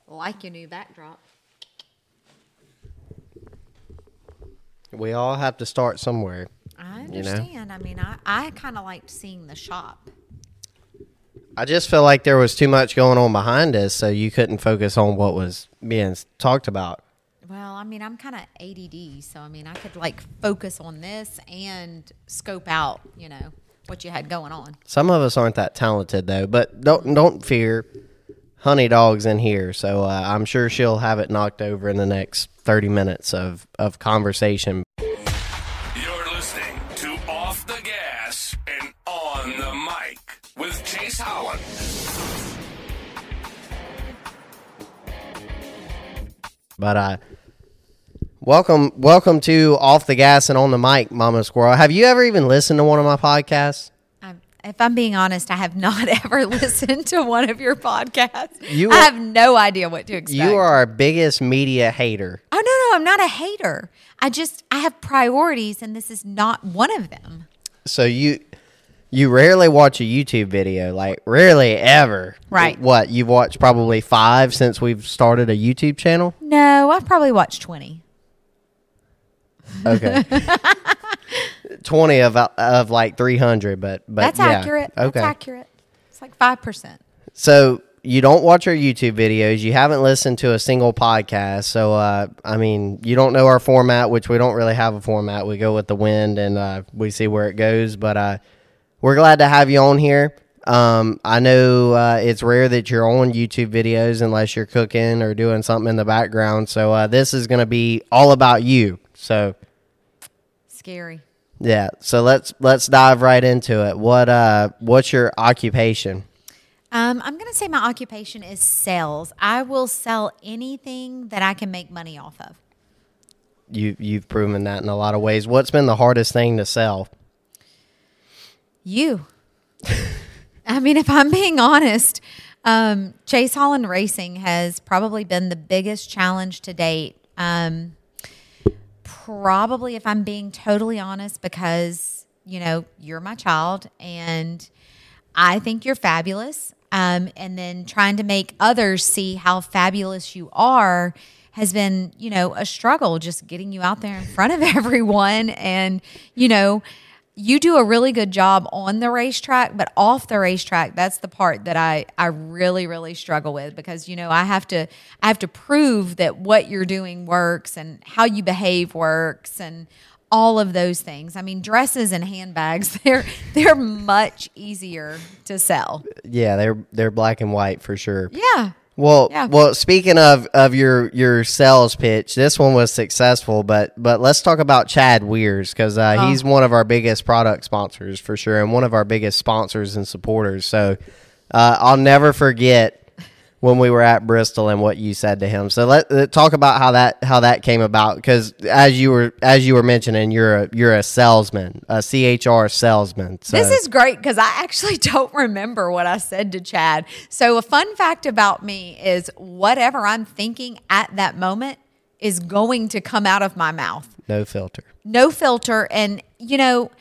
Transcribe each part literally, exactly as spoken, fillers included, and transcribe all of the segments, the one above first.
Like your new backdrop. We all have to start somewhere. I understand. You know? I mean, I, I kind of liked seeing the shop. I just feel like there was too much going on behind us, so you couldn't focus on what was being talked about. Well, I mean, I'm kind of A D D, so I mean, I could like focus on this and scope out, you know, what you had going on. Some of us aren't that talented though, but don't don't fear. Honey Dog's in here, so uh, I'm sure she'll have it knocked over in the next thirty minutes of, of conversation. You're listening to Off the Gas and On the Mic with Chase Holland. But uh, welcome welcome to Off the Gas and On the Mic, Mama Squirrel. Have you ever even listened to one of my podcasts? I'm, if I'm being honest, I have not ever listened to one of your podcasts. You I are- have no idea what to expect. You are our biggest media hater. Oh, no, no, I'm not a hater. I just, I have priorities, and this is not one of them. So you you rarely watch a YouTube video, like rarely ever. Right. What, you've watched probably five since we've started a YouTube channel? No, I've probably watched twenty. Okay. twenty of of like three hundred, but but That's yeah. accurate. That's Okay. accurate. It's like five percent. So you don't watch our YouTube videos. You haven't listened to a single podcast. So, uh, I mean, you don't know our format, which we don't really have a format. We go with the wind and uh, we see where it goes. But uh, we're glad to have you on here. Um, I know uh, it's rare that you're on YouTube videos unless you're cooking or doing something in the background. So uh, this is going to be all about you. So, Scary. yeah. So let's let's dive right into it. What uh, what's your occupation? Um, I'm going to say my occupation is sales. I will sell anything that I can make money off of. You you've proven that in a lot of ways. What's been the hardest thing to sell? You. I mean, if I'm being honest, um, Chase Holland Racing has probably been the biggest challenge to date. Um, probably, if I'm being totally honest, because, you know, you're my child and I think you're fabulous. Um, and then trying to make others see how fabulous you are has been, you know, a struggle, just getting you out there in front of everyone. And, you know, you do a really good job on the racetrack, but off the racetrack, that's the part that I, I really, really struggle with because, you know, I have to, I have to prove that what you're doing works and how you behave works and all of those things. I mean, dresses and handbags, they're, they're much easier to sell. Yeah, they're they're black and white for sure. Yeah. Well, Yeah. well, speaking of, of your, your sales pitch, this one was successful, but but let's talk about Chad Weirs because uh, Oh. he's one of our biggest product sponsors for sure, and one of our biggest sponsors and supporters. So uh, I'll never forget when we were at Bristol and what you said to him. So let, let talk about how that how that came about because as you were as you were mentioning, you're a you're a salesman, a C H R salesman. So. This is great because I actually don't remember what I said to Chad. So a fun fact about me is whatever I'm thinking at that moment is going to come out of my mouth. No filter. No filter. And, you know,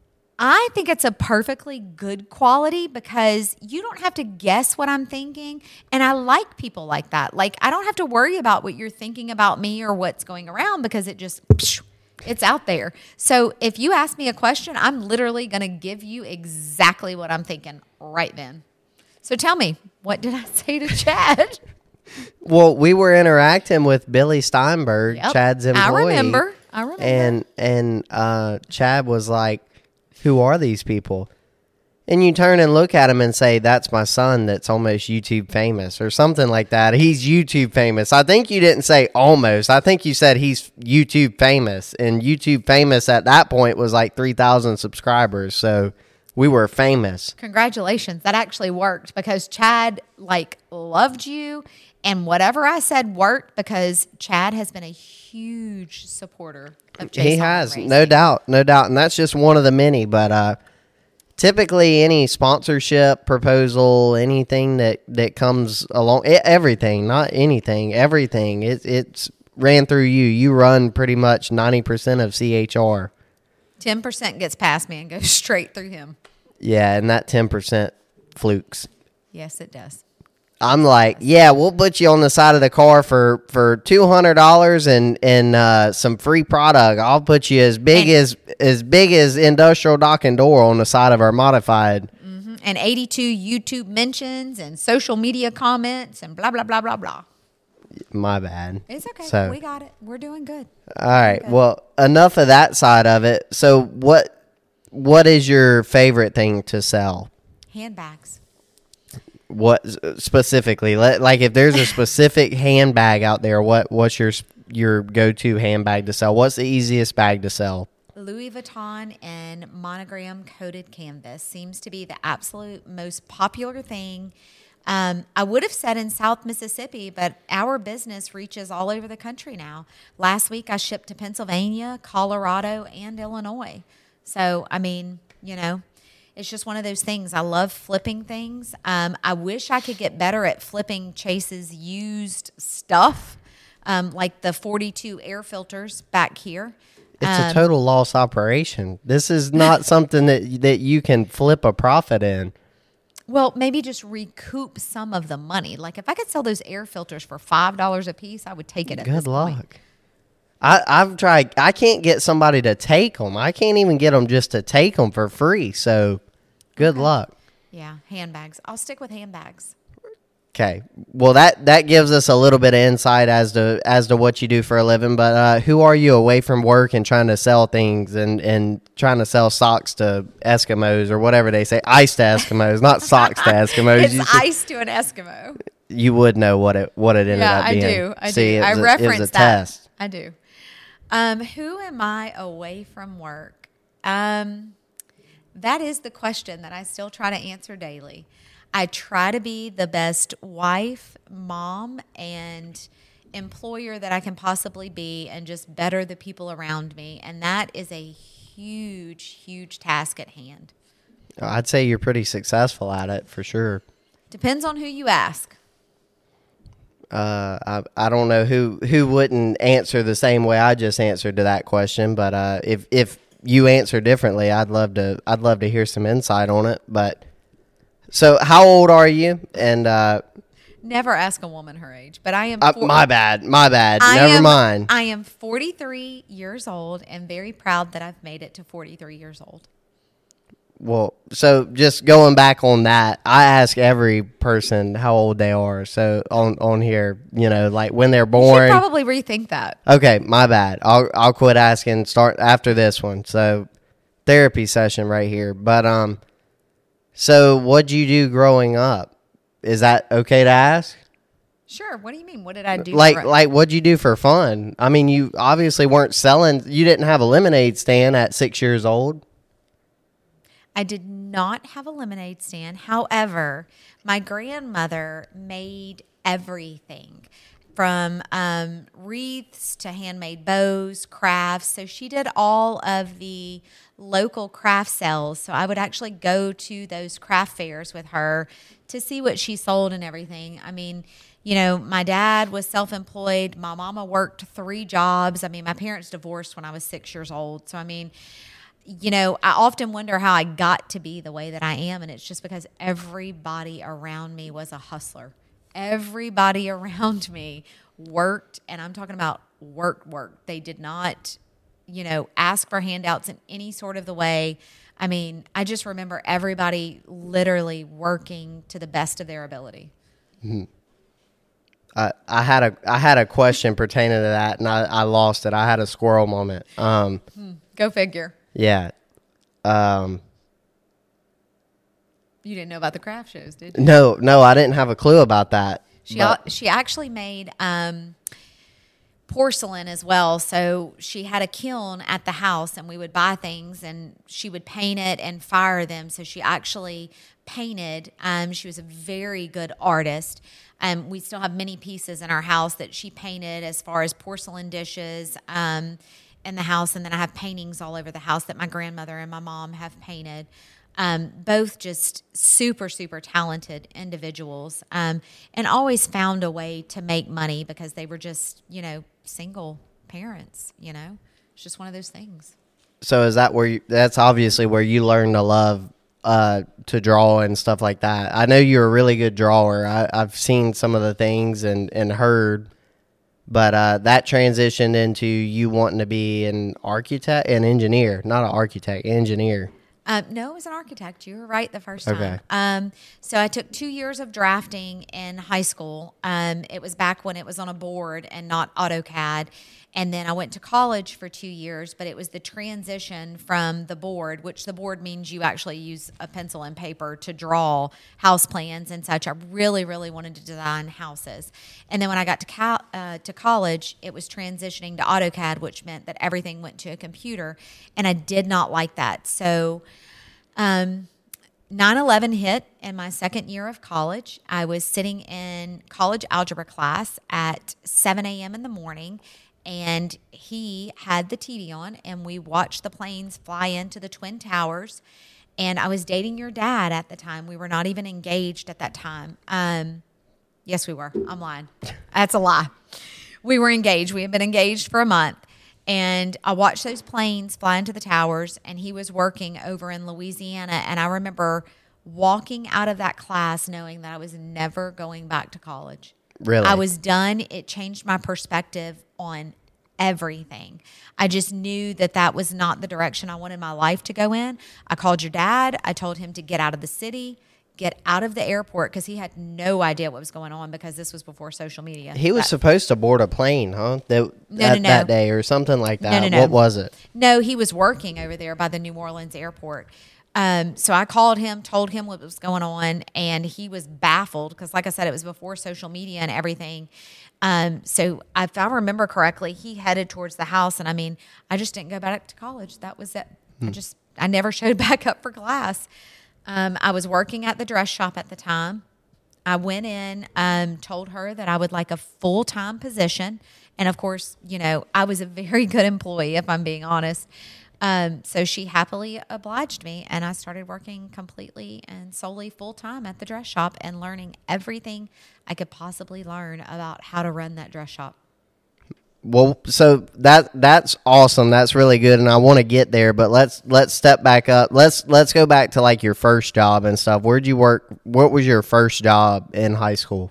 I think it's a perfectly good quality because you don't have to guess what I'm thinking. And I like people like that. Like, I don't have to worry about what you're thinking about me or what's going around because it just, it's out there. So if you ask me a question, I'm literally going to give you exactly what I'm thinking right then. So tell me, what did I say to Chad? Well, we were interacting with Billy Steinberg, Yep. Chad's I employee. remember. I remember. And and uh, Chad was like, "Who are these people?" And you turn and look at him and say, "That's my son. That's almost YouTube famous," or something like that. He's YouTube famous. I think you didn't say almost. I think you said he's YouTube famous, and YouTube famous at that point was like three thousand subscribers. So we were famous. Congratulations. That actually worked because Chad like loved you and whatever I said worked because Chad has been a huge supporter of Chase He Holland has, Racing. no doubt, no doubt. And that's just one of the many. But uh, typically any sponsorship proposal, anything that, that comes along, e- everything, not anything, everything, it, it's ran through you. You run pretty much ninety percent of C H R. ten percent gets past me and goes straight through him. Yeah, and that ten percent flukes. Yes, it does. I'm like, yeah, we'll put you on the side of the car for, for two hundred dollars and and uh, some free product. I'll put you as big And- as as big as industrial dock and door on the side of our modified. And eighty-two YouTube mentions and social media comments and blah, blah, blah, blah, blah. My bad. It's okay. So, We got it. We're doing good. all right. Well, enough of that side of it. So, what what is your favorite thing to sell? Handbags. What specifically? Let, like, if there's a specific handbag out there, what what's your your go to handbag to sell? What's the easiest bag to sell? Louis Vuitton and monogram coated canvas seems to be the absolute most popular thing. Um, I would have said in South Mississippi, but our business reaches all over the country now. Last week I shipped to Pennsylvania, Colorado, and Illinois. So, I mean, you know, it's just one of those things. I love flipping things. Um, I wish I could get better at flipping Chase's used stuff, um, like the forty-two air filters back here. It's Um, a total loss operation. This is not something that that you can flip a profit in. Well, maybe just recoup some of the money. Like if I could sell those air filters for five dollars a piece, I would take it. At Good this luck. point. I, I've tried. I can't get somebody to take them. I can't even get them just to take them for free. So, good luck. Yeah, handbags. I'll stick with handbags. Okay. Well, that that gives us a little bit of insight as to as to what you do for a living. But uh, who are you away from work and trying to sell things and, and trying to sell socks to Eskimos or whatever they say? Ice to Eskimos, not socks to Eskimos. It's You should- ice to an Eskimo. You would know what it what it ended Yeah, up I being. do. I See, do. it I was a- reference it was a that. test. I do. Um, who am I away from work? Um, that is the question that I still try to answer daily. I try to be the best wife, mom, and employer that I can possibly be and just better the people around me. And that is a huge, huge task at hand. I'd say you're pretty successful at it for sure. Depends on who you ask. Uh, I I don't know who who wouldn't answer the same way I just answered to that question, but uh, if if you answer differently, I'd love to I'd love to hear some insight on it. But so, how old are you? And uh, Never ask a woman her age, but I am. uh, four- my bad, my bad. I Never am, mind. I am forty-three years old and very proud that I've made it to forty-three years old. Well, so just going back on that, I ask every person how old they are. So on on here, you know, like when they're You should born. probably rethink that. Okay, my bad. I'll I'll quit asking. Start after this one. So therapy session right here. But um, so what'd you do growing up? Is that okay to ask? Sure. What do you mean? What did I do? Like for- like what'd you do for fun? I mean, you obviously weren't selling. You didn't have a lemonade stand at six years old. I did not have a lemonade stand. However, my grandmother made everything from um, wreaths to handmade bows, crafts. So she did all of the local craft sales. So I would actually go to those craft fairs with her to see what she sold and everything. I mean, you know, my dad was self-employed. My mama worked three jobs. I mean, my parents divorced when I was six years old. So, I mean, you know, I often wonder how I got to be the way that I am. And it's just because everybody around me was a hustler. Everybody around me worked, and I'm talking about worked, worked. They did not, you know, ask for handouts in any sort of the way. I mean, I just remember everybody literally working to the best of their ability. I, I had a I had a question pertaining to that, and I, I lost it. I had a squirrel moment. Um, Go figure. yeah. Um, You didn't know about the craft shows, did you? no, no, I didn't have a clue about that. She but- al- she actually made um, porcelain as well. So she had a kiln at the house, and we would buy things, and she would paint it and fire them. So she actually painted. Um, she was a very good artist. Um, we still have many pieces in our house that she painted, as far as porcelain dishes um, in the house, and then I have paintings all over the house that my grandmother and my mom have painted. Um, both just super, super talented individuals, um, and always found a way to make money because they were just, you know, single parents, you know, it's just one of those things. So is that where you, that's obviously where you learn to love uh, to draw and stuff like that? I know you're a really good drawer. I, I've seen some of the things and, and heard, but uh, that transitioned into you wanting to be an architect, an engineer, not an architect, engineer. Um, no, it was an architect. You were right the first time. Okay. Um, so I took two years of drafting in high school. Um, it was back when it was on a board and not AutoCAD. And then I went to college for two years, but it was the transition from the board, which the board means you actually use a pencil and paper to draw house plans and such. I really, really wanted to design houses. And then when I got to cal- uh, to college, it was transitioning to AutoCAD, which meant that everything went to a computer. And I did not like that. So um, nine eleven hit in my second year of college. I was sitting in college algebra class at seven a.m. in the morning, and he had the T V on, and we watched the planes fly into the Twin Towers. And I was dating your dad at the time. We were not even engaged at that time. Um, yes, we were. I'm lying. That's a lie. We were engaged. We had been engaged for a month. And I watched those planes fly into the towers, and he was working over in Louisiana. And I remember walking out of that class knowing that I was never going back to college. Really? I was done. It changed my perspective on everything. I just knew that that was not the direction I wanted my life to go in. I called your dad. I told him to get out of the city, get out of the airport, because he had no idea what was going on, because this was before social media. He was That- supposed to board a plane, huh? That, No, that, no, no. that day or something like that. No, no, no. What was it? No, he was working over there by the New Orleans airport. Um, so I called him, told him what was going on, and he was baffled because, like I said, it was before social media and everything. Um, so if I remember correctly, he headed towards the house, and I mean, I just didn't go back to college. That was it. I just, I never showed back up for class. Um, I was working at the dress shop at the time. I went in, um, told her that I would like a full-time position. And of course, you know, I was a very good employee, if I'm being honest. Um, so she happily obliged me, and I started working completely and solely full-time at the dress shop and learning everything I could possibly learn about how to run that dress shop. Well, so that that's awesome. That's really good, and I want to get there. But let's let's step back up. Let's let's go back to like your first job and stuff. Where'd you work? What was your first job in high school?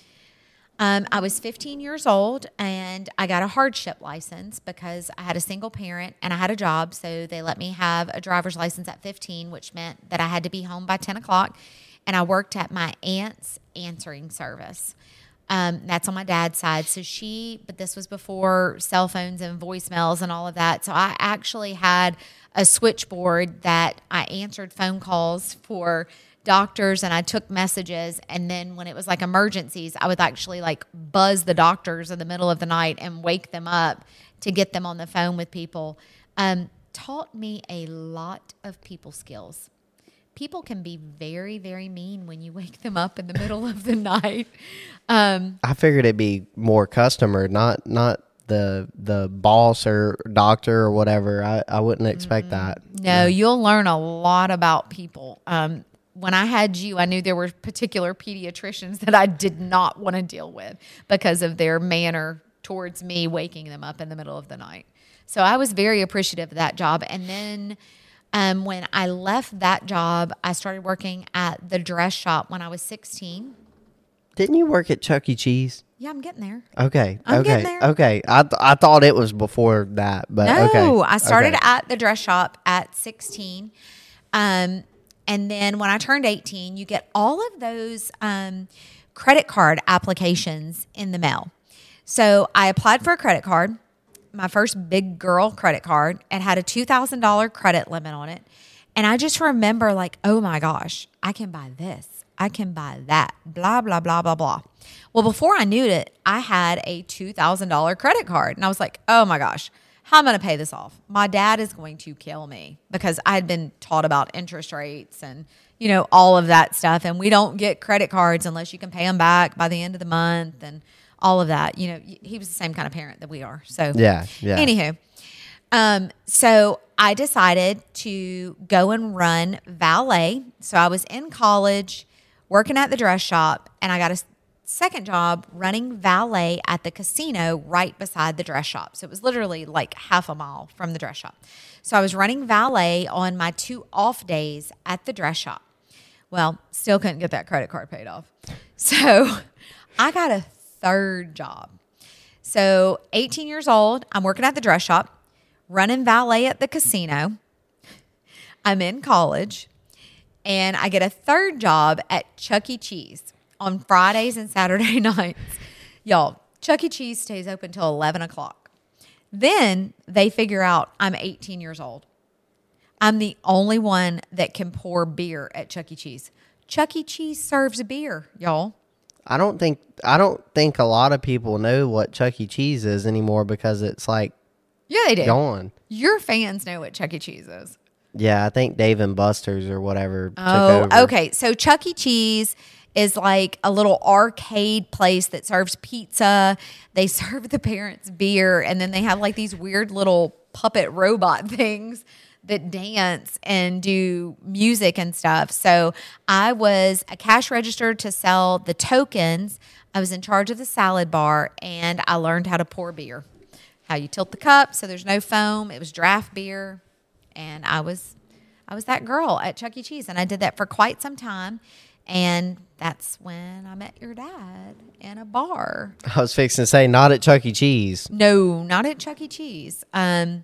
Um, I was fifteen years old, and I got a hardship license because I had a single parent and I had a job. So they let me have a driver's license at fifteen, which meant that I had to be home by ten o'clock. And I worked at my aunt's answering service. Um, that's on my dad's side. So she, but this was before cell phones and voicemails and all of that. So I actually had a switchboard that I answered phone calls for doctors, and I took messages. And then when it was like emergencies, I would actually like buzz the doctors in the middle of the night and wake them up to get them on the phone with people. Um, taught me a lot of people skills. People can be very, very mean when you wake them up in the middle of the night. Um, I figured it'd be more customer, not not the the boss or doctor or whatever. I, I wouldn't expect that. no, you'll learn a lot about people. Um, when I had you, I knew there were particular pediatricians that I did not want to deal with because of their manner towards me waking them up in the middle of the night. So I was very appreciative of that job. And then um, when I left that job, I started working at the dress shop when I was sixteen. Didn't you work at Chuck E. Cheese? Yeah, I'm getting there. Okay. I'm okay. getting there. Okay. I th- I thought it was before that, but No, okay. I started Okay. at the dress shop at sixteen. Um, and then when I turned eighteen, you get all of those um, credit card applications in the mail. So I applied for a credit card, my first big girl credit card. It had a two thousand dollars credit limit on it. And I just remember like, oh my gosh, I can buy this. I can buy that, blah, blah, blah, blah, blah. Well, before I knew it, I had a two thousand dollars credit card. And I was like, oh my gosh, how am I going to pay this off? My dad is going to kill me because I had been taught about interest rates and, you know, all of that stuff. And we don't get credit cards unless you can pay them back by the end of the month and all of that. You know, he was the same kind of parent that we are. So, Yeah, yeah. Anywho, um, so I decided to go and run valet. So I was in college working at the dress shop, and I got a second job running valet at the casino right beside the dress shop. So it was literally like half a mile from the dress shop. So I was running valet on my two off days at the dress shop. Well, still couldn't get that credit card paid off. So I got a third job. So eighteen years old, I'm working at the dress shop, running valet at the casino. I'm in college, and I get a third job at Chuck E. Cheese on Fridays and Saturday nights. Y'all, Chuck E. Cheese stays open till eleven o'clock. Then they figure out I'm eighteen years old. I'm the only one that can pour beer at Chuck E. Cheese. Chuck E. Cheese serves beer, y'all. I don't think I don't think a lot of people know what Chuck E. Cheese is anymore because it's like Yeah, they do. gone. Your fans know what Chuck E. Cheese is. Yeah, I think Dave and Buster's or whatever Oh, took over. okay. So Chuck E. Cheese is like a little arcade place that serves pizza. They serve the parents beer, and then they have like these weird little puppet robot things that dance and do music and stuff. So I was a cash register to sell the tokens. I was in charge of the salad bar, and I learned how to pour beer, how you tilt the cup so there's no foam. It was draft beer, and I was I was that girl at Chuck E. Cheese, and I did that for quite some time. And that's when I met your dad in a bar. I was fixing to say, not at Chuck E. Cheese. No, not at Chuck E. Cheese. Um,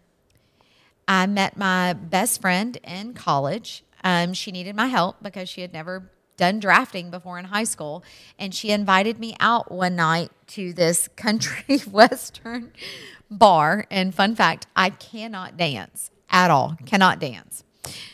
I met my best friend in college. Um, she needed my help because she had never done drafting before in high school. And she invited me out one night to this country western bar. And fun fact, I cannot dance at all. Cannot dance.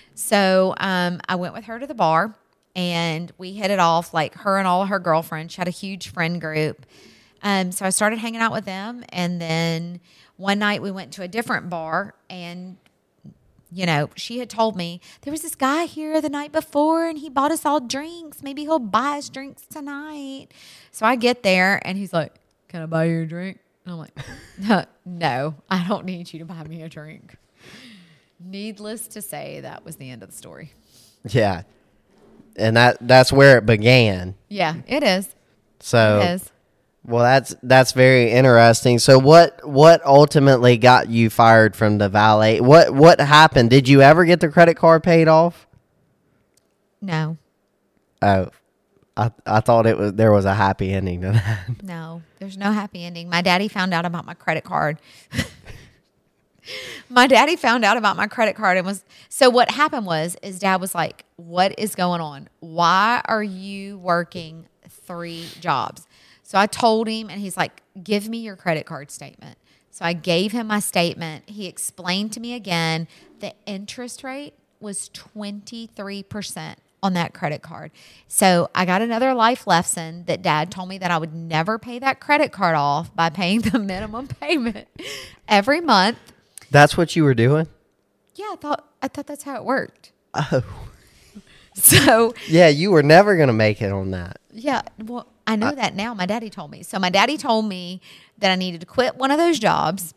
So um, I went with her to the bar. And we hit it off, like her and all of her girlfriends. She had a huge friend group. Um, so I started hanging out with them. And then one night we went to a different bar. And, you know, she had told me, there was this guy here the night before and he bought us all drinks. Maybe he'll buy us drinks tonight. So I get there and he's like, can I buy you a drink? And I'm like, no, I don't need you to buy me a drink. Needless to say, that was the end of the story. Yeah. And that that's where it began. Yeah, it is. So, It is. well, that's that's very interesting. So, what what ultimately got you fired from the valet? What what happened? Did you ever get the credit card paid off? No, Oh, I I thought it was there was a happy ending to that. no, there's no happy ending. My daddy found out about my credit card. My daddy found out about my credit card and was, so what happened was, is dad was like, what is going on? Why are you working three jobs? So I told him and he's like, give me your credit card statement. So I gave him my statement. He explained to me again, the interest rate was twenty-three percent on that credit card. So I got another life lesson that dad told me that I would never pay that credit card off by paying the minimum payment every month. That's what you were doing? Yeah, I thought I thought that's how it worked. Oh. So Yeah, you were never going to make it on that. yeah, well, I know that now. My daddy told me. So my daddy told me that I needed to quit one of those jobs,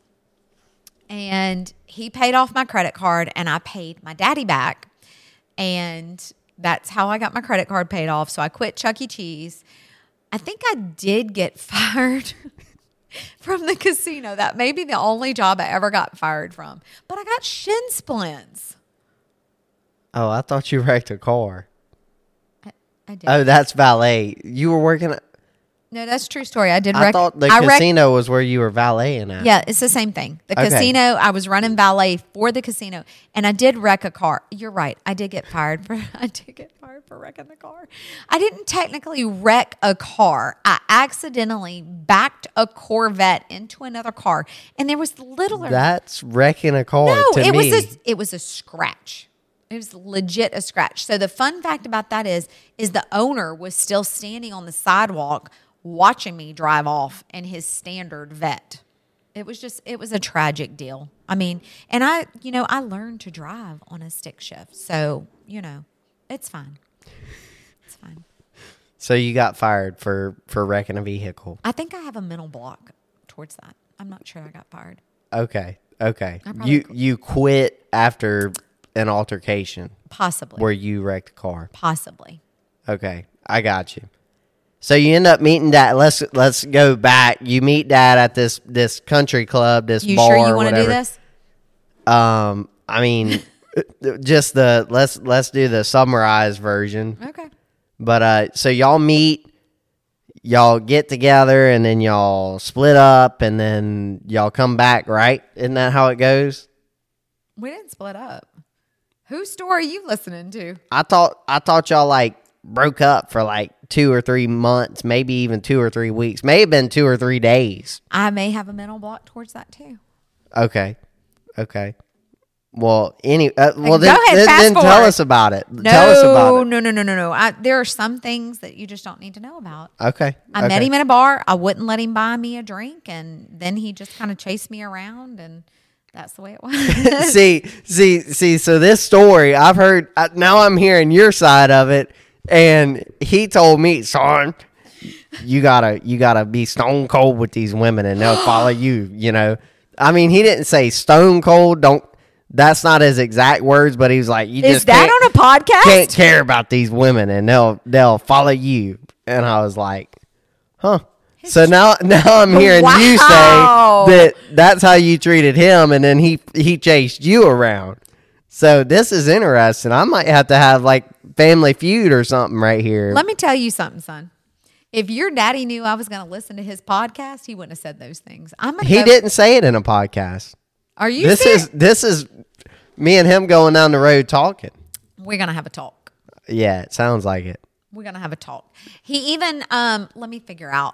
and he paid off my credit card, and I paid my daddy back, and that's how I got my credit card paid off. So I quit Chuck E. Cheese. I think I did get fired from the casino. That may be the only job I ever got fired from. But I got shin splints. Oh, I thought you wrecked a car. I, I did. Oh, that's valet. You were working at, No, that's a true story. I did. I Rec- thought the I rec- casino was where you were valeting at. Yeah, it's the same thing. The Okay. casino, I was running valet for the casino, and I did wreck a car. You're right. I did get fired for I did get fired for wrecking the car. I didn't technically wreck a car. I accidentally backed a Corvette into another car, and there was little or That's wrecking a car no, to it me. was a, it was a scratch. It was legit a scratch. So the fun fact about that is, is the owner was still standing on the sidewalk watching me drive off in his standard vet. It was just, it was a tragic deal. I mean, and I, you know, I learned to drive on a stick shift. So, you know, it's fine. It's fine. So you got fired for, for wrecking a vehicle. I think I have a mental block towards that. I'm not sure I got fired. Okay. Okay. I probably You qu- you quit after an altercation Possibly. where you wrecked a car. Possibly. Okay. I got you. So you end up meeting Dad. Let's let's go back. You meet Dad at this this country club, this You bar. sure you want to do this? Um, I mean, just the let's let's do the summarized version. Okay. But uh, so y'all meet, y'all get together, and then y'all split up, and then y'all come back, right? Isn't that how it goes? We didn't split up. Whose story are you listening to? I thought I thought y'all like broke up for like two or three months, maybe even two or three weeks, may have been two or three days. I may have a mental block towards that too. Okay, okay. Well, any uh, well Go then, ahead, then, fast then tell forward. us about it. No, tell us about it. no, no, no, no, no. I, there are some things that you just don't need to know about. Okay. I okay. met him in a bar. I wouldn't let him buy me a drink, and then he just kind of chased me around, and that's the way it was. see, see, see. So this story, I've heard. Uh, now I'm hearing your side of it, and he told me, "Son, you gotta, you gotta be stone cold with these women, and they'll follow you." You know, I mean, he didn't say stone cold. Don't. That's not his exact words, but he was like, "You Is just that can't, on a podcast? can't care about these women, and they'll they'll follow you." And I was like, "Huh." So now, now I'm hearing Wow. you say that that's how you treated him, and then he he chased you around. So this is interesting. I might have to have like Family Feud or something right here. Let me tell you something, son. If your daddy knew I was going to listen to his podcast, he wouldn't have said those things. I'm gonna He go, didn't say it in a podcast. Are you? This serious? is this is me and him going down the road talking. We're gonna have a talk. Yeah, it sounds like it. We're gonna have a talk. He even um, let me figure out.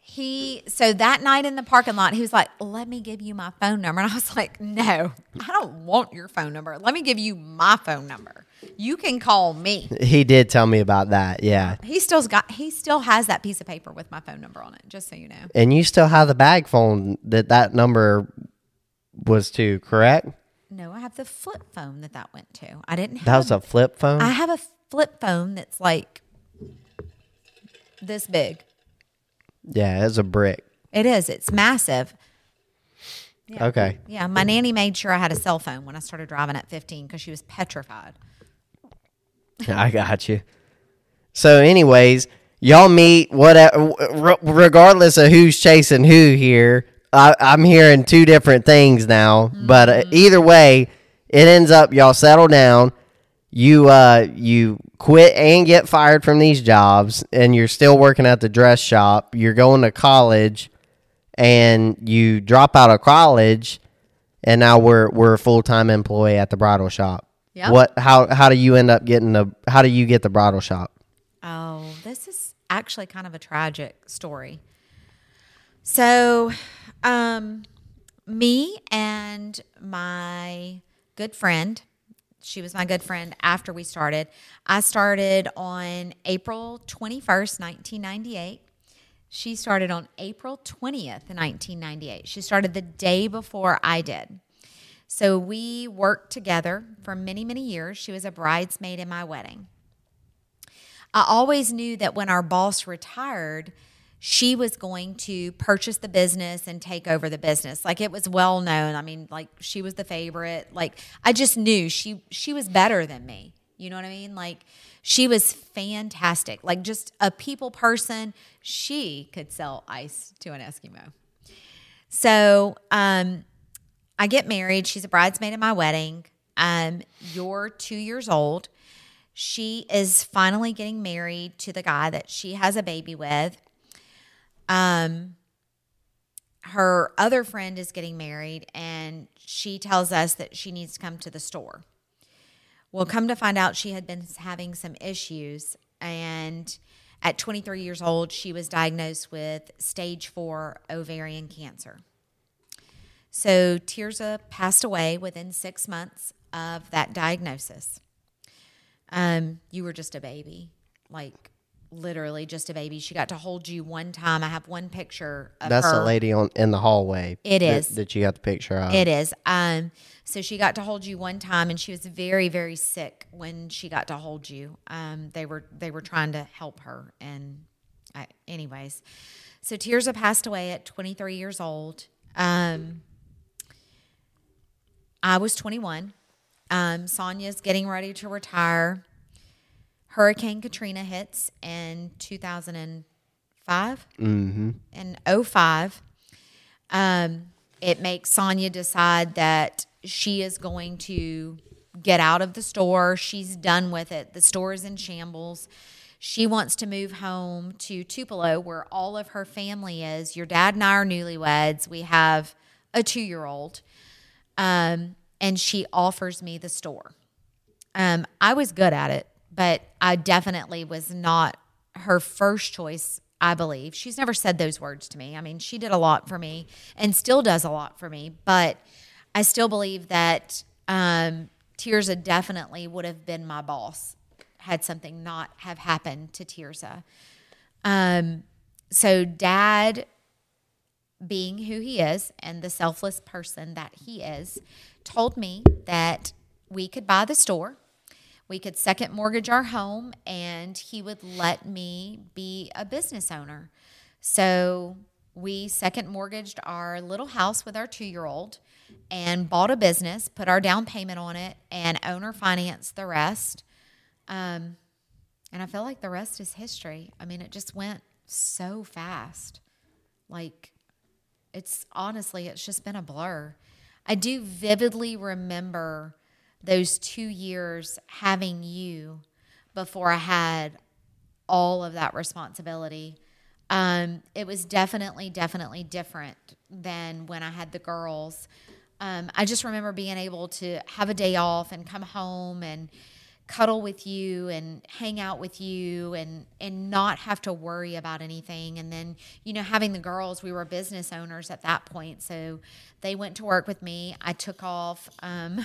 He so that night in the parking lot, he was like, "Let me give you my phone number," and I was like, "No, I don't want your phone number. Let me give you my phone number. You can call me." He did tell me about that. Yeah, He still's got. He still has that piece of paper with my phone number on it. Just so you know. and you still have the bag phone that that number was to, correct? No, I have the flip phone that that went to. I didn't have. That was a flip phone. I have a flip phone that's like this big. Yeah, it's a brick. It is. It's massive. Yeah. Okay. Yeah, my nanny made sure I had a cell phone when I started driving at fifteen because she was petrified. I got you. So, anyways, y'all meet. Whatever, regardless of who's chasing who here, I, I'm hearing two different things now. Mm-hmm. But uh, either way, it ends up y'all settle down. You uh you quit and get fired from these jobs, and you're still working at the dress shop. You're going to college, and you drop out of college, and now we're we're a full time employee at the bridal shop. Yep. What? How how do you end up getting the? How do you get the bridal shop? Oh, this is actually kind of a tragic story. So, um, me and my good friend. She was my good friend after we started. I started on April twenty-first, nineteen ninety-eight. She started on April twentieth, nineteen ninety-eight. She started the day before I did. So we worked together for many, many years. She was a bridesmaid in my wedding. I always knew that when our boss retired, she was going to purchase the business and take over the business. Like, it was well known. I mean, like, she was the favorite. Like, I just knew she she was better than me. You know what I mean? Like, she was fantastic. Like, just a people person. She could sell ice to an Eskimo. So, um, I get married. She's a bridesmaid at my wedding. Um, you're two years old. She is finally getting married to the guy that she has a baby with. Um, her other friend is getting married, and she tells us that she needs to come to the store. Well, come to find out, she had been having some issues, and at twenty-three years old, she was diagnosed with stage four ovarian cancer. So Tirza passed away within six months of that diagnosis. Um, you were just a baby, like literally just a baby. She got to hold you one time. I have one picture of That's her. the lady on in the hallway. It is. That, that you got the picture of. It is. Um, so she got to hold you one time, and she was very, very sick when she got to hold you. Um, they were they were trying to help her, and I, anyways, so Tirza passed away at twenty-three years old. Um, I was twenty-one. Um, Sonia's getting ready to retire. Hurricane Katrina hits in two thousand five? Mm-hmm. In oh five, um, it makes Sonia decide that she is going to get out of the store. She's done with it. The store is in shambles. She wants to move home to Tupelo, where all of her family is. Your dad and I are newlyweds. We have a two-year-old. Um, and she offers me the store. Um, I was good at it, but I definitely was not her first choice, I believe. She's never said those words to me. I mean, she did a lot for me and still does a lot for me, but I still believe that um, Tirza definitely would have been my boss had something not have happened to Tirza. Um, so Dad, being who he is and the selfless person that he is, told me that we could buy the store. We could second mortgage our home, and he would let me be a business owner. So we second mortgaged our little house with our two-year-old and bought a business, put our down payment on it, and owner financed the rest. Um, and I feel like the rest is history. I mean, it just went so fast. Like, it's honestly, it's just been a blur. I do vividly remember those two years having you before I had all of that responsibility. Um, it was definitely, definitely different than when I had the girls. Um, I just remember being able to have a day off and come home and cuddle with you and hang out with you and, and not have to worry about anything. And then, you know, having the girls, we were business owners at that point. So they went to work with me. I took off um,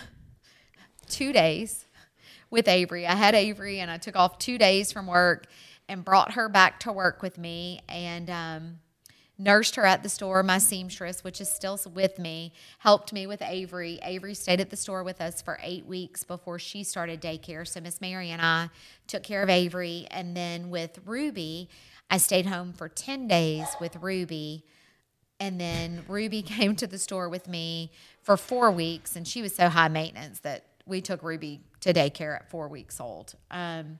two days with Avery. I had Avery and I took off two days from work and brought her back to work with me and um, nursed her at the store. My seamstress, which is still with me, helped me with Avery. Avery stayed at the store with us for eight weeks before she started daycare. So Miss Mary and I took care of Avery. And then with Ruby, I stayed home for ten days with Ruby. And then Ruby came to the store with me for four weeks. And she was so high maintenance that we took Ruby to daycare at four weeks old. Um,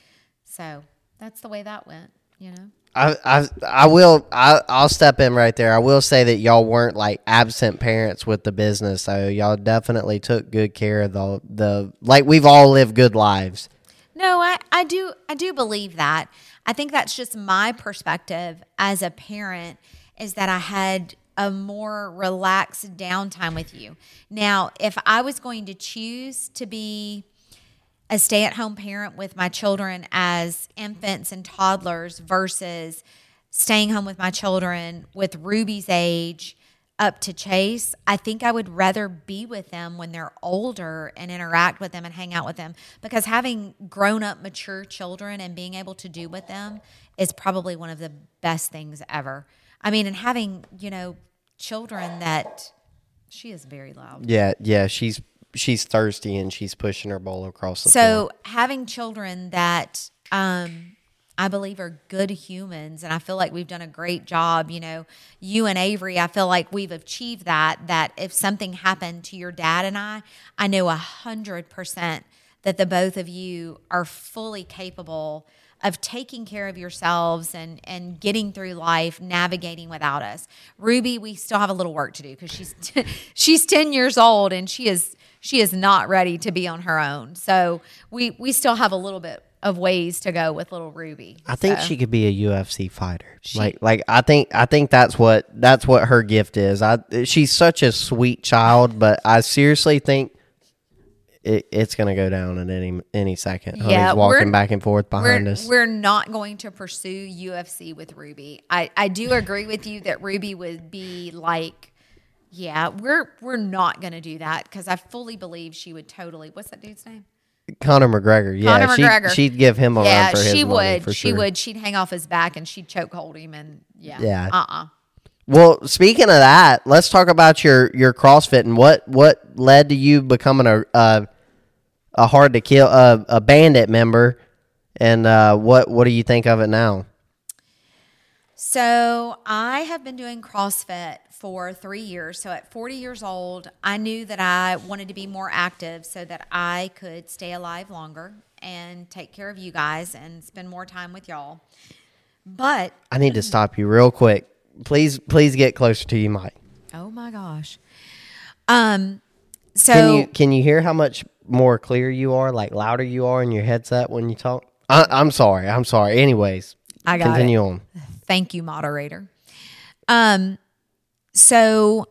so that's the way that went, you know. I, I I will I I'll step in right there. I will say that y'all weren't like absent parents with the business, so y'all definitely took good care of the the like we've all lived good lives. No, I, I do I do believe that. I think that's just my perspective as a parent is that I had a more relaxed downtime with you. Now, if I was going to choose to be a stay-at-home parent with my children as infants and toddlers versus staying home with my children with Ruby's age up to Chase, I think I would rather be with them when they're older and interact with them and hang out with them, because having grown-up, mature children and being able to do with them is probably one of the best things ever. I mean, and having, you know, children that she is very loud. Yeah, yeah, she's she's thirsty and she's pushing her bowl across the so floor. So having children that um, I believe are good humans, and I feel like we've done a great job. You know, you and Avery, I feel like we've achieved that, that if something happened to your dad and I, I know a hundred percent that the both of you are fully capable of taking care of yourselves and, and getting through life, navigating without us. Ruby, we still have a little work to do because she's t- she's ten years old and she is she is not ready to be on her own. So we we still have a little bit of ways to go with little Ruby. I think so. she could be a U F C fighter. She, like like I think I think that's what that's what her gift is. I she's such a sweet child, but I seriously think It, it's going to go down at any any second. Honey's yeah, walking back and forth behind we're, us. We're not going to pursue U F C with Ruby. I, I do agree with you that Ruby would be like, yeah, we're we're not going to do that because I fully believe she would totally. What's that dude's name? Conor McGregor. Yeah, Conor she, McGregor. She'd give him a yeah, run for his she money, would. for she sure. would. She'd hang off his back and she'd choke hold him and yeah. Yeah. Uh-uh. Well, speaking of that, let's talk about your, your CrossFit and what, what led to you becoming a a, a hard to kill uh, a bandit member, and uh, what what do you think of it now? So I have been doing CrossFit for three years. So at forty years old, I knew that I wanted to be more active so that I could stay alive longer and take care of you guys and spend more time with y'all. But I need to stop you real quick. Please, please get closer to you, Mike. oh my gosh. Um. So Can you can you hear how much more clear you are, like louder you are in your headset when you talk? I, I'm sorry. I'm sorry. Anyways, I got continue it. on. Thank you, moderator. Um. So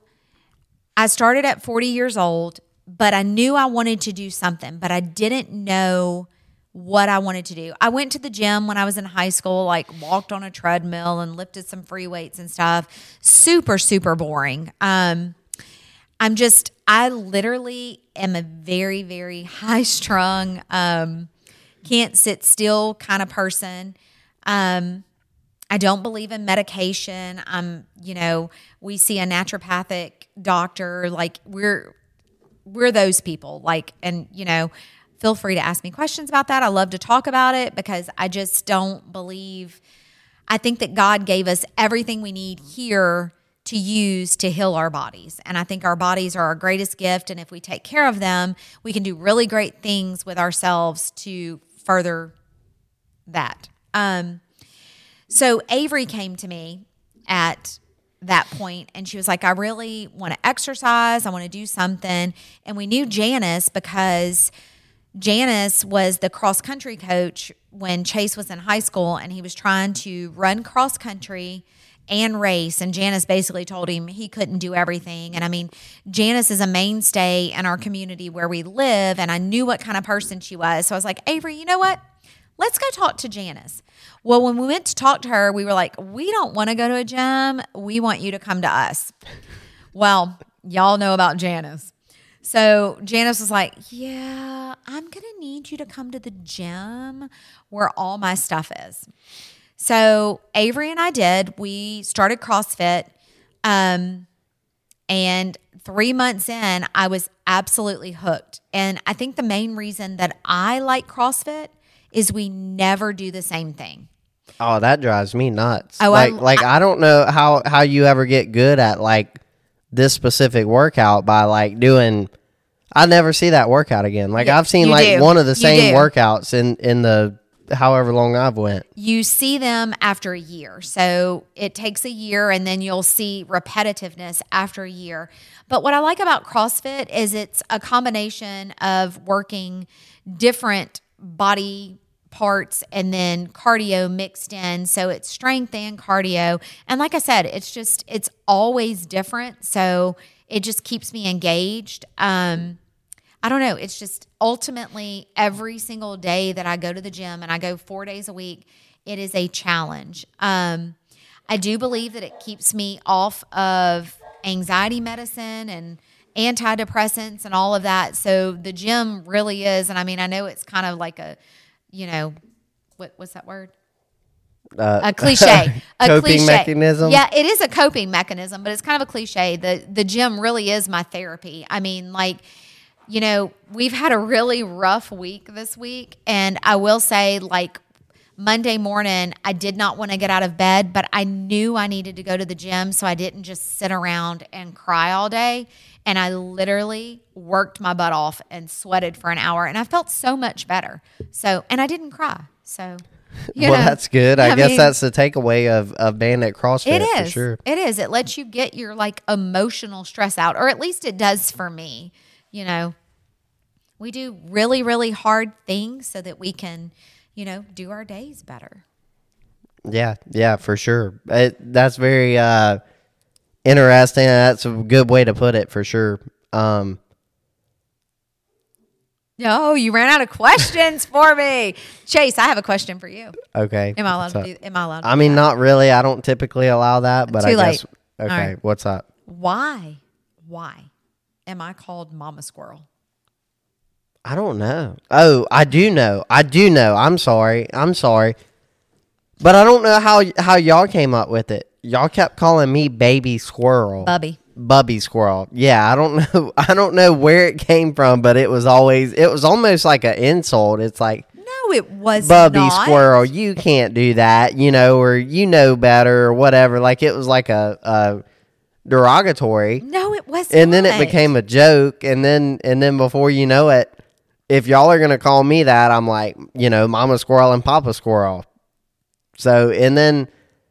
I started at forty years old, but I knew I wanted to do something, but I didn't know what I wanted to do. I went to the gym when I was in high school, like walked on a treadmill and lifted some free weights and stuff. Super, super boring. Um, I'm just, I literally am a very, very high strung, um, can't sit still kind of person. Um, I don't believe in medication. I'm, you know, we see a naturopathic doctor, like we're, we're those people, like, and you know, feel free to ask me questions about that. I love to talk about it because I just don't believe, I think that God gave us everything we need here to use to heal our bodies. And I think our bodies are our greatest gift. And if we take care of them, we can do really great things with ourselves to further that. Um, so Avery came to me at that point and she was like, I really want to exercise. I want to do something. And we knew Janice because Janice was the cross country coach when Chase was in high school and he was trying to run cross country and race. And Janice basically told him he couldn't do everything. And I mean, Janice is a mainstay in our community where we live. And I knew what kind of person she was. So I was like, Avery, you know what? Let's go talk to Janice. Well, when we went to talk to her, we were like, we don't want to go to a gym. We want you to come to us. Well, y'all know about Janice. So Janice was like, yeah, I'm going to need you to come to the gym where all my stuff is. So Avery and I did. We started CrossFit. Um, and three months in, I was absolutely hooked. And I think the main reason that I like CrossFit is we never do the same thing. Oh, that drives me nuts. Oh, like, I'm- like I don't know how, how you ever get good at like this specific workout by like doing. I never see that workout again. Like Yeah, I've seen you like do. one of the You same do. workouts in in the however long I've went. You see them after a year. So it takes a year and then you'll see repetitiveness after a year. But what I like about CrossFit is it's a combination of working different body parts and then cardio mixed in. So it's strength and cardio. And like I said, it's just, it's always different. So it just keeps me engaged. Um, I don't know. It's just ultimately every single day that I go to the gym and I go four days a week, it is a challenge. Um, I do believe that it keeps me off of anxiety medicine and antidepressants and all of that. So the gym really is. And I mean, I know it's kind of like a, you know, what what's that word? Uh, A cliche. A coping cliche. mechanism? Yeah, it is a coping mechanism, but it's kind of a cliche. The the gym really is my therapy. I mean, like, you know, we've had a really rough week this week. And I will say, like, Monday morning, I did not want to get out of bed, but I knew I needed to go to the gym. So I didn't just sit around and cry all day. And I literally worked my butt off and sweated for an hour. And I felt so much better. So, and I didn't cry. So, you well, know, that's good. I, I guess mean, that's the takeaway of, of Bandit CrossFit It is. for sure. It is. It lets you get your like emotional stress out, or at least it does for me. You know, we do really, really hard things so that we can, you know, do our days better. Yeah, yeah, for sure. It, that's very uh, interesting. That's a good way to put it for sure. Um, No, you ran out of questions for me. Chase, I have a question for you. okay. Am I allowed what's to up? do am I allowed to I do mean, that? not really. I don't typically allow that, but Too I late. guess. All Okay, right. what's up? Why? Why am I called Mama Squirrel? I don't know. Oh, I do know. I do know. I'm sorry. I'm sorry. But I don't know how how y'all came up with it. Y'all kept calling me Baby Squirrel. Bubby. Bubby Squirrel. Yeah, I don't know. I don't know where it came from, but it was always it was almost like an insult. It's like, No, it was Bubby not. Squirrel, you can't do that, you know, or you know better or whatever. Like it was like a, a derogatory. No, it was And then it not. became a joke, and then and then before you know it, if y'all are gonna call me that, I'm like, you know, Mama Squirrel and Papa Squirrel. So, and then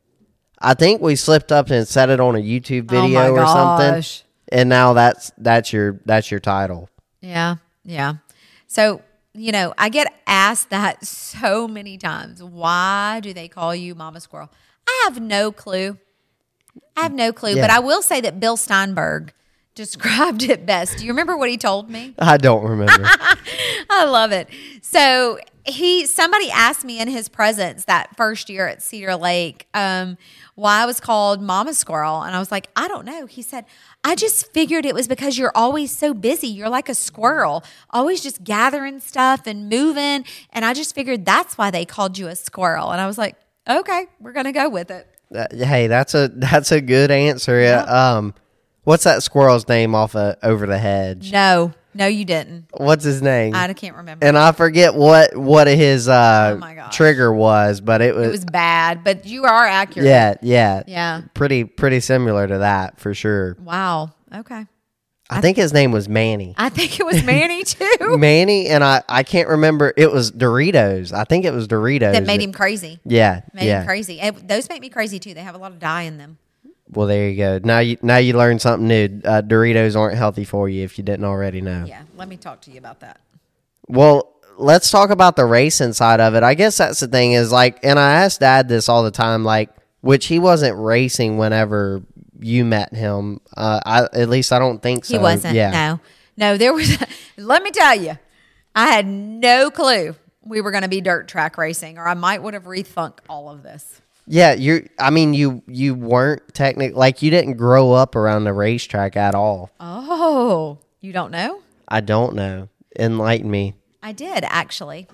I think we slipped up and set it on a YouTube video oh my or something. gosh. And now that's that's your that's your title. Yeah, yeah. So, you know, I get asked that so many times. Why do they call you Mama Squirrel? I have no clue. I have no clue. Yeah. But I will say that Bill Steinberg described it best. Do you remember what he told me? I don't remember. I love it. So he, somebody asked me in his presence that first year at Cedar Lake, um, why I was called Mama Squirrel. And I was like, I don't know. He said, I just figured it was because you're always so busy. You're like a squirrel, always just gathering stuff and moving. And I just figured that's why they called you a squirrel. And I was like, okay, we're going to go with it. Uh, hey, that's a that's a good answer. Yep. Um, what's that squirrel's name off of Over the Hedge? No, no, you didn't. What's his name? I can't remember. And I forget what what his uh, Oh my gosh. trigger was, but it was, It was bad, but you are accurate. yeah, yeah, Yeah. pretty pretty similar to that for sure. Wow. Okay. I think his name was Manny. I think it was Manny too Manny, and I, I can't remember. It was Doritos. I think it was Doritos that made him crazy. Yeah, Made yeah. him crazy. And those make me crazy too. They have a lot of dye in them. Well, there you go. Now you now you learned something new. Uh, Doritos aren't healthy for you if you didn't already know. Yeah. Let me talk to you about that. Well, let's talk about the racing side of it. I guess that's the thing is like, and I ask Dad this all the time, like, which he wasn't racing whenever you met him. Uh, I at least I don't think so. He wasn't. Yeah. No. No, there was, let me tell you, I had no clue we were going to be dirt track racing, or I might would have rethunk all of this. Yeah, you. I mean, you you weren't technically like you didn't grow up around the racetrack at all. Oh, you don't know? I don't know. Enlighten me. I did, actually.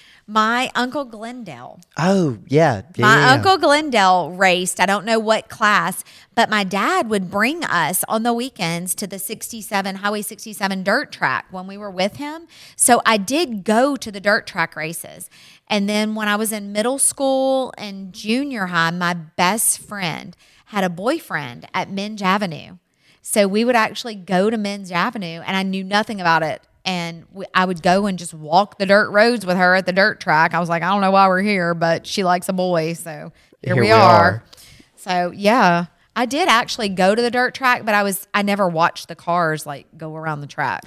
My Uncle Glendale. Oh yeah, yeah My yeah, yeah. Uncle Glendale raced, I don't know what class, but my dad would bring us on the weekends to the sixty-seven, Highway sixty-seven dirt track when we were with him. So I did go to the dirt track races. And then when I was in middle school and junior high, my best friend had a boyfriend at Minge Avenue. So we would actually go to Minge Avenue, and I knew nothing about it. And we, I would go and just walk the dirt roads with her at the dirt track. I was like, I don't know why we're here, but she likes a boy, so here, Here we, we are. are. So yeah, I did actually go to the dirt track, but I was I never watched the cars like go around the track.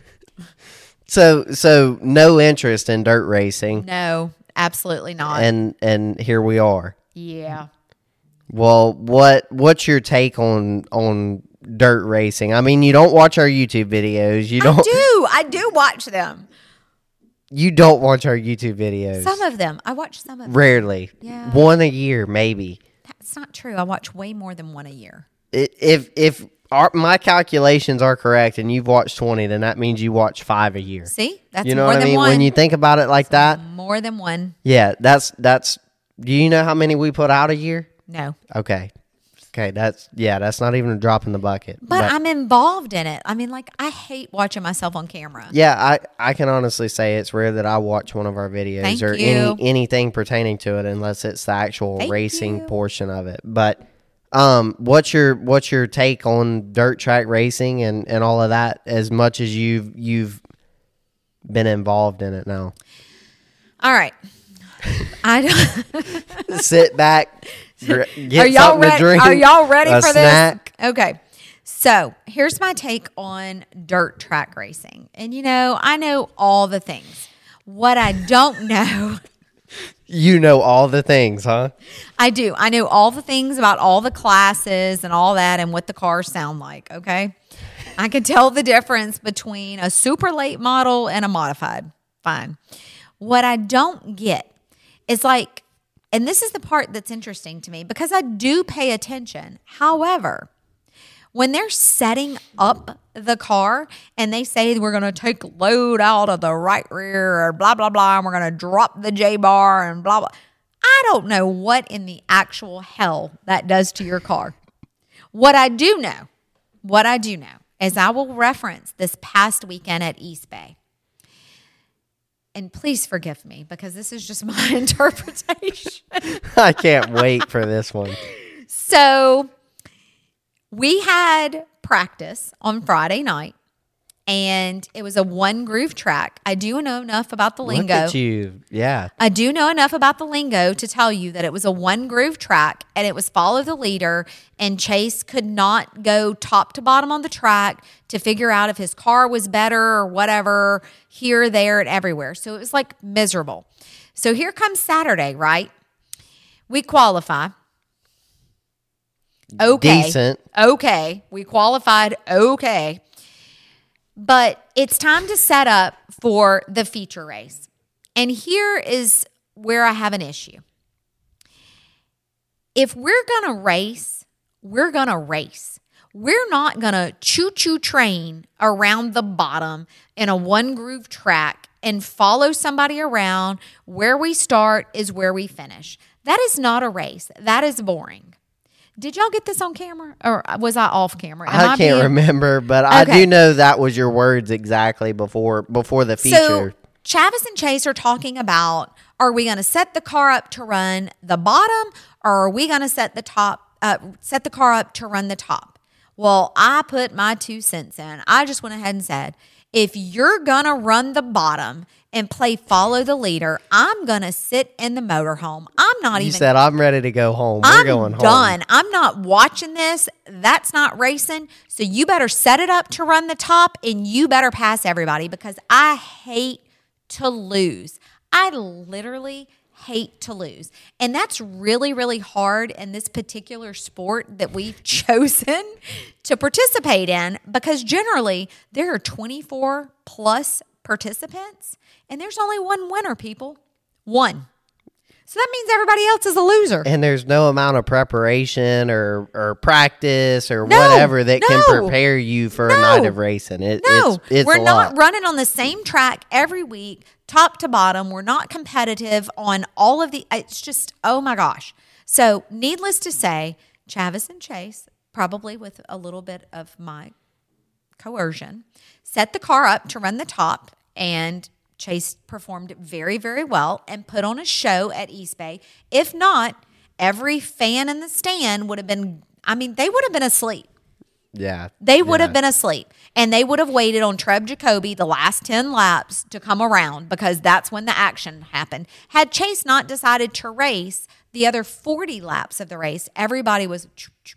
So so no interest in dirt racing, No, absolutely not. and and here we are. yeah. Well, what what's your take on on dirt racing? I mean, you don't watch our YouTube videos. You I don't do. I do watch them. you don't watch our YouTube videos. Some of them. I watch some of them. Rarely. Yeah. One a year maybe. That's not true. I watch way more than one a year. I- If if our, my calculations are correct and you've watched twenty, then that means you watch five a year. See? That's You know more what I than mean? one. When you think about it like that, more than one. yeah, that's that's do you know how many we put out a year? No. Okay. Okay, that's yeah, that's not even a drop in the bucket. But, I'm involved in it. I mean, like, I hate watching myself on camera. yeah, I, I can honestly say it's rare that I watch one of our videos Thank or you. any anything pertaining to it unless it's the actual Thank racing you. portion of it. But um, what's your what's your take on dirt track racing and, and all of that? As much as you've you've been involved in it now, All right. I don't. sit back, gr- get Are y'all something ready? to drink. Are y'all ready a for snack. this? Okay. So here's my take on dirt track racing. And you know, I know all the things. What I don't know, You know all the things, huh? I do. I know all the things about all the classes and all that and what the cars sound like. Okay. I can tell the difference between a super late model and a modified. Fine. What I don't get is like, and this is the part that's interesting to me because I do pay attention. However, when they're setting up the car and they say we're going to take load out of the right rear or blah, blah, blah, and we're going to drop the J-bar and blah, blah. I don't know what in the actual hell that does to your car. What I do know, what I do know is I will reference this past weekend at East Bay. And please forgive me because this is just my interpretation. I can't wait for this one. So we had practice on Friday night, and it was a one groove track. I do know enough about the lingo. Look at you. Yeah. I do know enough about the lingo to tell you that it was a one groove track and it was follow the leader, and Chase could not go top to bottom on the track to figure out if his car was better or whatever, here, there, and everywhere. So it was like miserable. So here comes Saturday, right? We qualify. Okay. Decent. Okay. We qualified. Okay. But it's time to set up for the feature race. And here is where I have an issue. If we're going to race, we're going to race. We're not going to choo-choo train around the bottom in a one groove track and follow somebody around. Where we start is where we finish. That is not a race. That is boring. Did y'all get this on camera, or was I off camera? Am I can't being- remember, but I Okay. do know that was your words exactly before before the feature. So Chavis and Chase are talking about, are we going to set the car up to run the bottom, or are we going to set the top, uh, set the car up to run the top? Well, I put my two cents in. I just went ahead and said, if you're going to run the bottom and play follow the leader, I'm going to sit in the motorhome. I'm not you even said I'm ready to go home. We're I'm going home. done. I'm not watching this. That's not racing. So you better set it up to run the top, and you better pass everybody, because I hate to lose. I literally hate to lose. And that's really, really hard in this particular sport that we've chosen to participate in, because generally there are twenty-four plus participants and there's only one winner, people. One. So that means everybody else is a loser. And there's no amount of preparation or, or practice or No, whatever that no. can prepare you for No. a night of racing. It, No, it's, it's we're a not lot. running on the same track every week, top to bottom. We're not competitive on all of the, it's just, oh my gosh. So needless to say, Chavis and Chase, probably with a little bit of my coercion, set the car up to run the top, and Chase performed very, very well and put on a show at East Bay. If not, every fan in the stand would have been, I mean, they would have been asleep. Yeah. They would yeah. have been asleep, and they would have waited on Treb Jacoby the last ten laps to come around, because that's when the action happened. Had Chase not decided to race the other forty laps of the race, everybody was,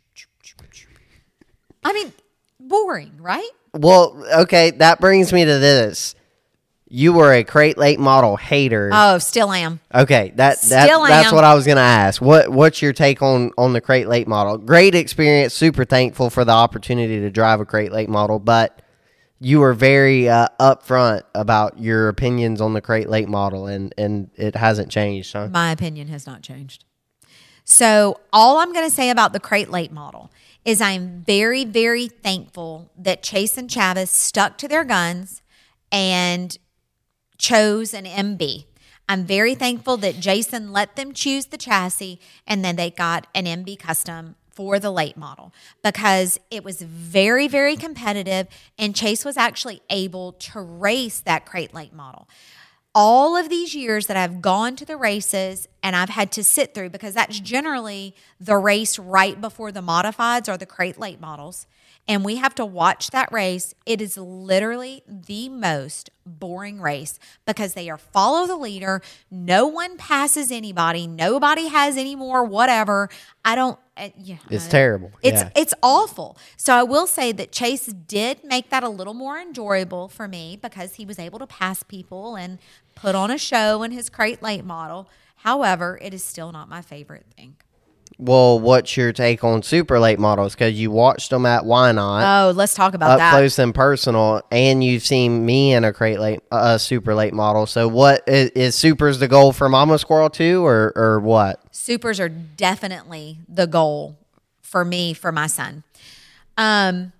I mean, boring, right? Well, okay, that brings me to this. You were a Crate Late model hater. Oh, still am. Okay, that, that Still that's am. what I was going to ask. What what's your take on on the Crate Late model? Great experience, super thankful for the opportunity to drive a Crate Late model, but you were very uh, upfront about your opinions on the Crate Late model, and and it hasn't changed, huh? My opinion has not changed. So all I'm going to say about the Crate Late model is I'm very, very thankful that Chase and Chavis stuck to their guns and chose an M B. I'm very thankful that Jason let them choose the chassis, and then they got an M B custom for the late model, because it was very, very competitive, and Chase was actually able to race that Crate Late model. All of these years that I've gone to the races and I've had to sit through, because that's generally the race right before the modifieds or the Crate Late models, and we have to watch that race. It is literally the most boring race, because they are follow the leader. No one passes anybody. Nobody has any more whatever. I don't. Uh, yeah, It's I- terrible. It's Yeah. it's awful. So I will say that Chase did make that a little more enjoyable for me, because he was able to pass people and put on a show in his Crate Late model. However, it is still not my favorite thing. Well, what's your take on super late models? Because you watched them at Why Not Oh, let's talk about up that. close and personal, and you've seen me in a Crate Late, a uh, super late model. So, what is, is supers the goal for Mama Squirrel too, or or what? Supers are definitely the goal for me, for my son. Um,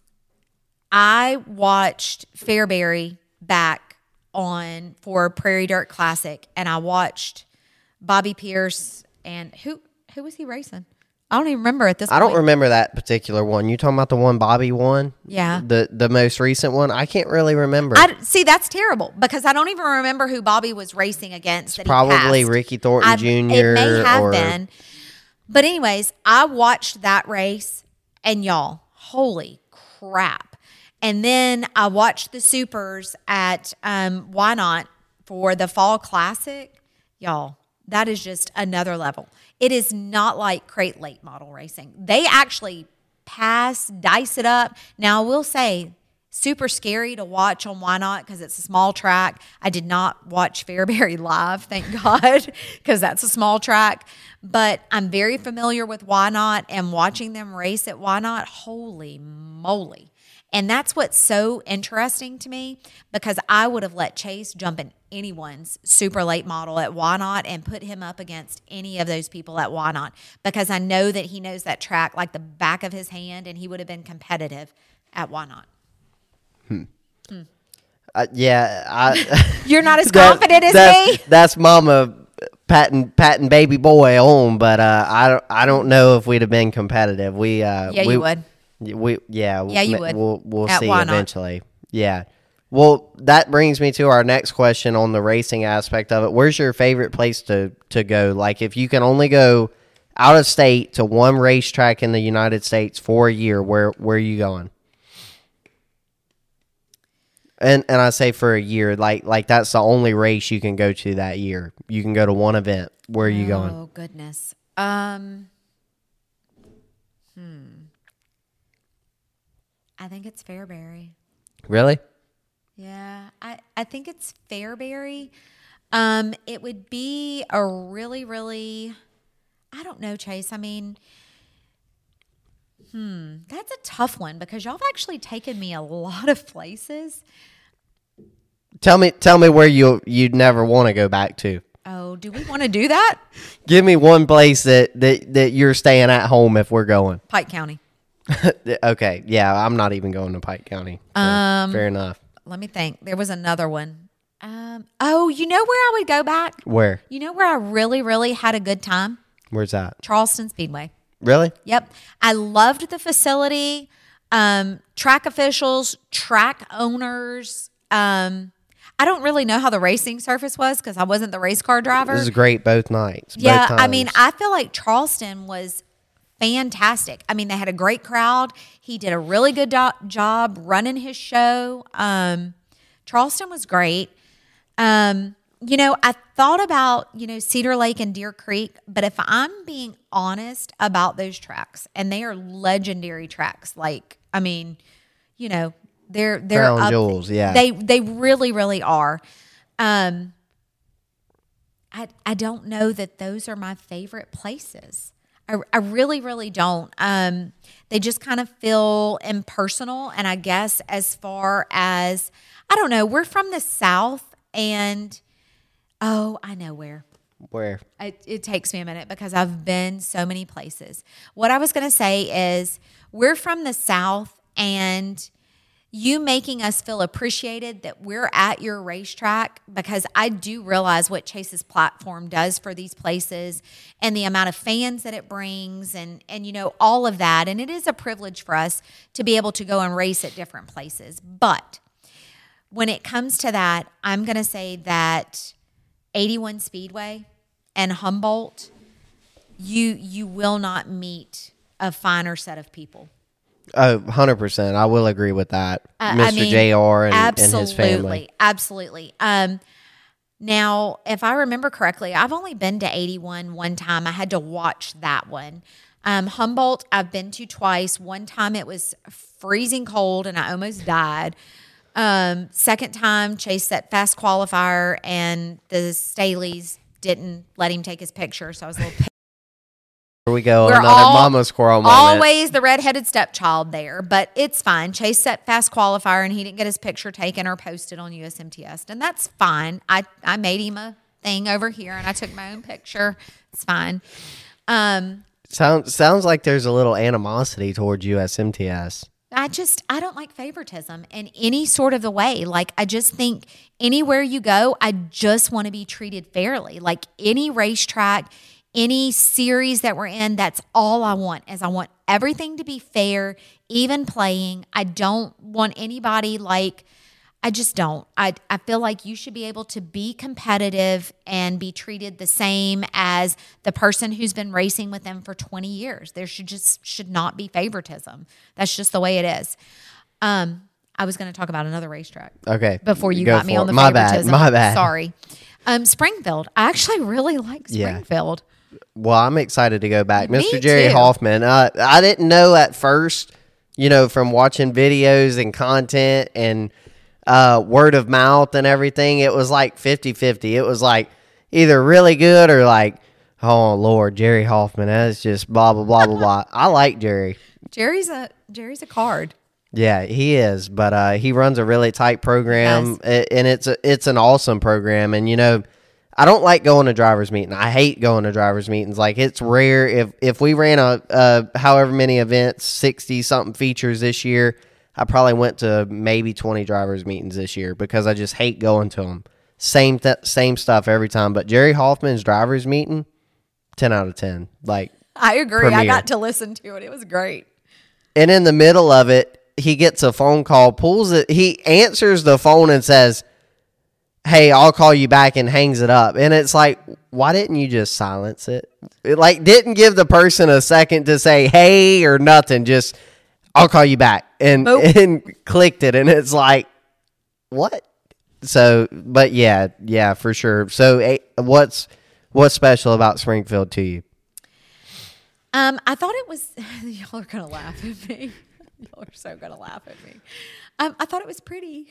I watched Fairbury back on for Prairie Dirt Classic, and I watched Bobby Pierce and who who was he racing? I don't even remember at this I point. don't remember that particular one. You talking about the one Bobby won? Yeah. The the most recent one? I can't really remember. I see, that's terrible, because I don't even remember who Bobby was racing against. That he Probably passed. Ricky Thornton I've- Junior It may have or- been. But anyways, I watched that race, and y'all, holy crap. And then I watched the supers at um, Why Not for the Fall Classic. Y'all, that is just another level. It is not like crate late model racing. They actually pass, dice it up. Now, I will say, super scary to watch on Why Not because it's a small track. I did not watch Fairbury live, thank God, because that's a small track. But I'm very familiar with Why Not, and watching them race at Why Not, holy moly. And that's what's so interesting to me, because I would have let Chase jump in anyone's super late model at Why Not and put him up against any of those people at Why Not, because I know that he knows that track like the back of his hand, and he would have been competitive at Why Not. Hmm. Hmm. Uh, yeah, I, you're not as that, confident as that's, me. That's Mama patting patting baby boy on, but uh, I don't I don't know if we'd have been competitive. We uh, yeah, we, you would. We yeah yeah you would. We'll we'll at see Why Not. eventually. Yeah. Well, that brings me to our next question on the racing aspect of it. Where's your favorite place to to go? Like, if you can only go out of state to one racetrack in the United States for a year, where where are you going? And and I say for a year, like like that's the only race you can go to that year. You can go to one event. Where are you oh, going? Oh goodness. Um. Hmm. I think it's Fairbury. Really? Yeah, I, I think it's Fairbury. Um, it would be a really, really, I don't know, Chase. I mean, hmm, that's a tough one because y'all have actually taken me a lot of places. Tell me, tell me where you you'd never want to go back to. Oh, do we want to do that? Give me one place that, that, that you're staying at home if we're going. Pike County. Okay, yeah, I'm not even going to Pike County. So Um, fair enough. Let me think. There was another one. Um, oh, you know where I would go back? Where? You know where I really, really had a good time? Where's that? Charleston Speedway. Really? Yep. I loved the facility, um, track officials, track owners. Um, I don't really know how the racing surface was because I wasn't the race car driver. This is great both nights. Yeah, both I mean, times. I feel like Charleston was fantastic. I mean, they had a great crowd. He did a really good do- job running his show. Um, Charleston was great. Um, you know, I thought about, you know, Cedar Lake and Deer Creek, but if I'm being honest about those tracks, and they are legendary tracks, like, I mean, you know, they're, they're Crown up, jewels, yeah. They, they really, really are. Um, I, I don't know that those are my favorite places. I, I really, really don't. Um, they just kind of feel impersonal. And I guess as far as, I don't know, we're from the South and, oh, I know where. Where? It, it takes me a minute because I've been so many places. What I was going to say is we're from the South, and you making us feel appreciated that we're at your racetrack, because I do realize what Chase's platform does for these places and the amount of fans that it brings and, and, you know, all of that. And it is a privilege for us to be able to go and race at different places. But when it comes to that, I'm going to say that eighty-one Speedway and Humboldt, you you will not meet a finer set of people. Oh, one hundred percent. I will agree with that. Uh, Mister I mean, J R and, and absolutely, his family. Absolutely. Um, now, if I remember correctly, I've only been to eighty-one one time. I had to watch that one. Um, Humboldt, I've been to twice. One time it was freezing cold and I almost died. Um, second time, Chase set fast qualifier and the Staleys didn't let him take his picture, so I was a little pissed. Here we go. We're Another all- mama squirrel moment. Always the redheaded stepchild there, but it's fine. Chase set fast qualifier and he didn't get his picture taken or posted on U S M T S, and that's fine. I, I made him a thing over here and I took my own picture. It's fine. Um, Sounds sounds like there's a little animosity towards U S M T S. I just, I don't like favoritism in any sort of the way. Like, I just think anywhere you go, I just want to be treated fairly. Like any racetrack, any series that we're in, that's all I want, is I want everything to be fair, even playing. I don't want anybody like, I just don't. I, I feel like you should be able to be competitive and be treated the same as the person who's been racing with them for twenty years. There should just should not be favoritism. That's just the way it is. Um, I was going to talk about another racetrack. Okay. Before you Go got me for on it. the My bad. favoritism. My bad. Sorry. Um, Springfield. I actually really like Yeah. Springfield. Well, I'm excited to go back. Me Mister Jerry too. Hoffman, uh, I didn't know at first, you know, from watching videos and content and uh, word of mouth and everything, it was like fifty-fifty. It was like either really good or like, oh, Lord, Jerry Hoffman, that's just blah, blah, blah, blah, blah. I like Jerry. Jerry's a Jerry's a card. Yeah, he is, but uh, he runs a really tight program, a- and it's a, it's an awesome program. And you know, I don't like going to drivers' meeting. I hate going to drivers' meetings. Like it's rare if if we ran a uh, however many events, sixty something features this year, I probably went to maybe twenty drivers' meetings this year because I just hate going to them. Same th- same stuff every time. But Jerry Hoffman's drivers' meeting, ten out of ten. Like I agree. I Premier. got to listen to it. It was great. And in the middle of it, he gets a phone call, pulls it. He answers the phone and says, "Hey, I'll call you back," and hangs it up. And it's like, why didn't you just silence it? It like didn't give the person a second to say, "Hey," or nothing. Just, "I'll call you back," and Nope. and clicked it. And it's like, what? So, but yeah, yeah, for sure. So, eh, what's what's special about Springfield to you? Um, I thought it was. Y'all are gonna laugh at me. Y'all are so gonna laugh at me. Um, I thought it was pretty.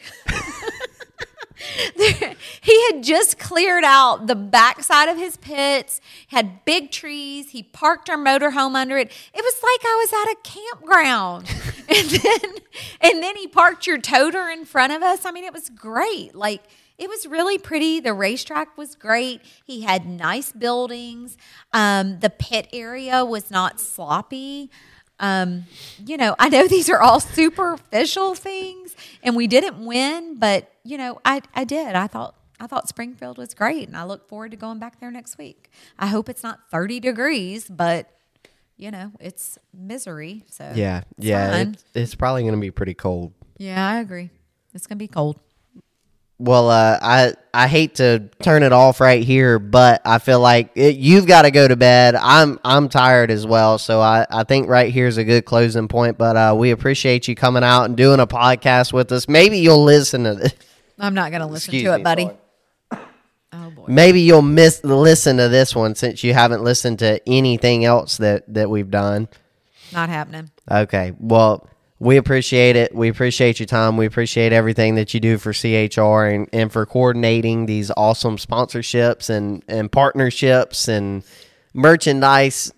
There, he had just cleared out the backside of his pits, had big trees. He parked our motorhome under it. It was like I was at a campground. and then and then he parked your toter in front of us. I mean, it was great. Like, it was really pretty. The racetrack was great. He had nice buildings. Um, the pit area was not sloppy. Um, you know, I know these are all superficial things, and we didn't win, but you know, I I did. I thought I thought Springfield was great, and I look forward to going back there next week. I hope it's not thirty degrees, but you know, it's misery. So Yeah, it's yeah, fine. it's, it's probably going to be pretty cold. Yeah, I agree. It's gonna be cold. Well, uh, I I hate to turn it off right here, but I feel like it, you've got to go to bed. I'm I'm tired as well, so I, I think right here is a good closing point. But uh, we appreciate you coming out and doing a podcast with us. Maybe you'll listen to this. I'm not gonna listen Excuse to it, me, buddy. sorry. Oh boy. Maybe you'll miss listen to this one since you haven't listened to anything else that, that we've done. Not happening. Okay. Well, we appreciate it. We appreciate your time. We appreciate everything that you do for C H R and, and for coordinating these awesome sponsorships and, and partnerships and merchandise,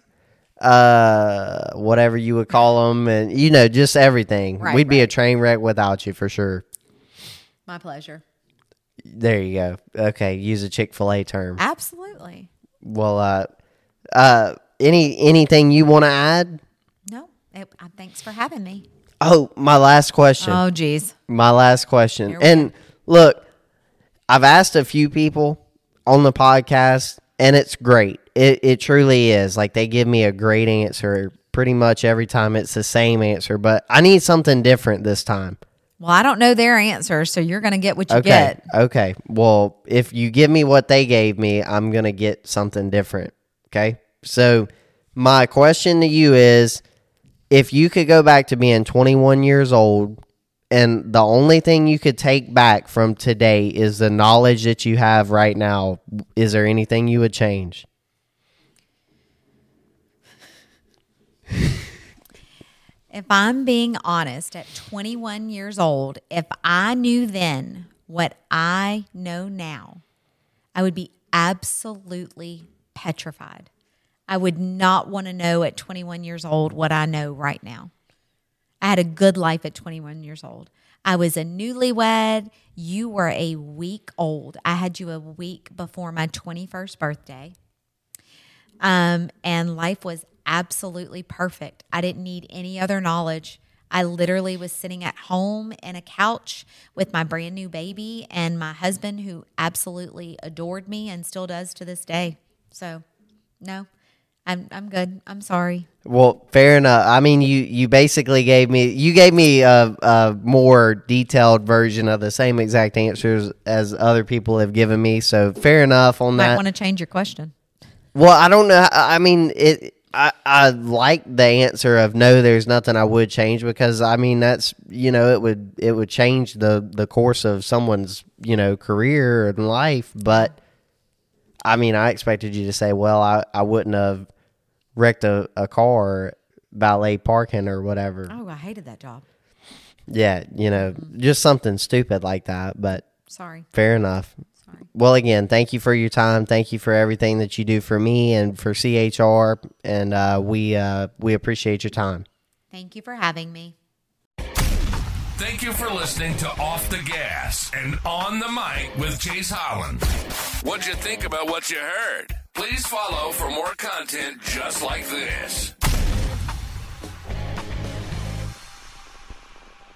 uh, whatever you would call them. And, you know, just everything. Right, We'd be a right. train wreck without you for sure. My pleasure. There you go. Okay. Use a Chick-fil-A term. Absolutely. Well, uh, uh, any anything you want to add? No. It, uh, thanks for having me. Oh, my last question. Oh, geez. My last question. Here we And look, I've asked a few people on the podcast, and it's great. It it truly is. Like, they give me a great answer. Pretty much every time it's the same answer, but I need something different this time. Well, I don't know their answer, so you're going to get what you Okay. get. Okay. Well, if you give me what they gave me, I'm going to get something different. Okay. So, my question to you is, if you could go back to being twenty-one years old and the only thing you could take back from today is the knowledge that you have right now, is there anything you would change? If I'm being honest, at twenty-one years old, if I knew then what I know now, I would be absolutely petrified. I would not want to know at twenty-one years old what I know right now. I had a good life at twenty-one years old. I was a newlywed. You were a week old. I had you a week before my twenty-first birthday. Um, and life was absolutely perfect. I didn't need any other knowledge. I literally was sitting at home in a couch with my brand new baby and my husband, who absolutely adored me and still does to this day. So, no, I'm I'm good. I'm sorry. Well, fair enough. I mean, you, you basically gave me you gave me a, a more detailed version of the same exact answers as other people have given me. So fair enough on Might that. want to change your question. Well, I don't know. I mean, it. I, I like the answer of no, there's nothing I would change, because I mean that's, you know, it would it would change the, the course of someone's, you know, career and life. But I mean, I expected you to say, well, I, I wouldn't have wrecked a, a car valet parking or whatever. Oh, I hated that job. Yeah, you know, just something stupid like that. But Sorry. fair enough. Sorry. Well, again, thank you for your time. Thank you for everything that you do for me and for C H R, and uh, we uh, we appreciate your time. Thank you for having me. Thank you for listening to Off the Gas and On the Mic with Chase Holland. What'd you think about what you heard? Please follow for more content just like this.